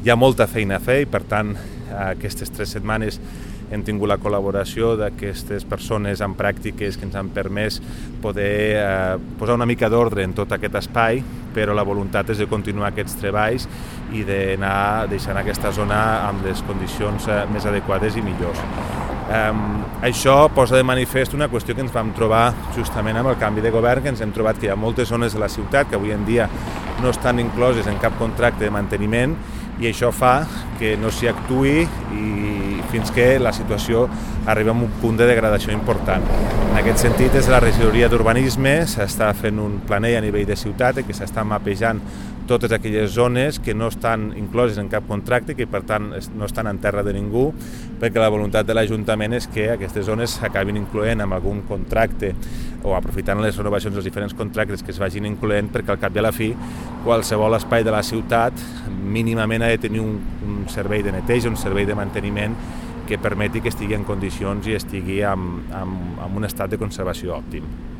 Hi ha molta feina a fer i, per tant, aquestes 3 setmanes hem tingut la col·laboració d'aquestes persones amb pràctiques que ens han permès poder posar una mica d'ordre en tot aquest espai, però la voluntat és de continuar aquests treballs i d'anar deixant aquesta zona amb les condicions més adequades i millors. Això posa de manifest una qüestió que ens vam trobar justament amb el canvi de govern, que ens hem trobat que hi ha moltes zones de la ciutat que avui en dia no estan incloses en cap contracte de manteniment, i això fa que no s'hi actuï fins que la situació arriba a un punt de degradació important. En aquest sentit, des de la regidoria d'urbanisme s'està fent un planell a nivell de ciutat que s'està mapejant totes aquelles zones que no estan incloses en cap contracte, que per tant no estan en terra de ningú, perquè la voluntat de l'Ajuntament és que aquestes zones s'acabin incloent amb algun contracte o aprofitant les renovacions dels diferents contractes que es vagin incloent, perquè al cap i a la fi qualsevol espai de la ciutat mínimament ha de tenir un servei de neteja, un servei de manteniment que permeti que estigui en condicions i estigui en un estat de conservació òptim.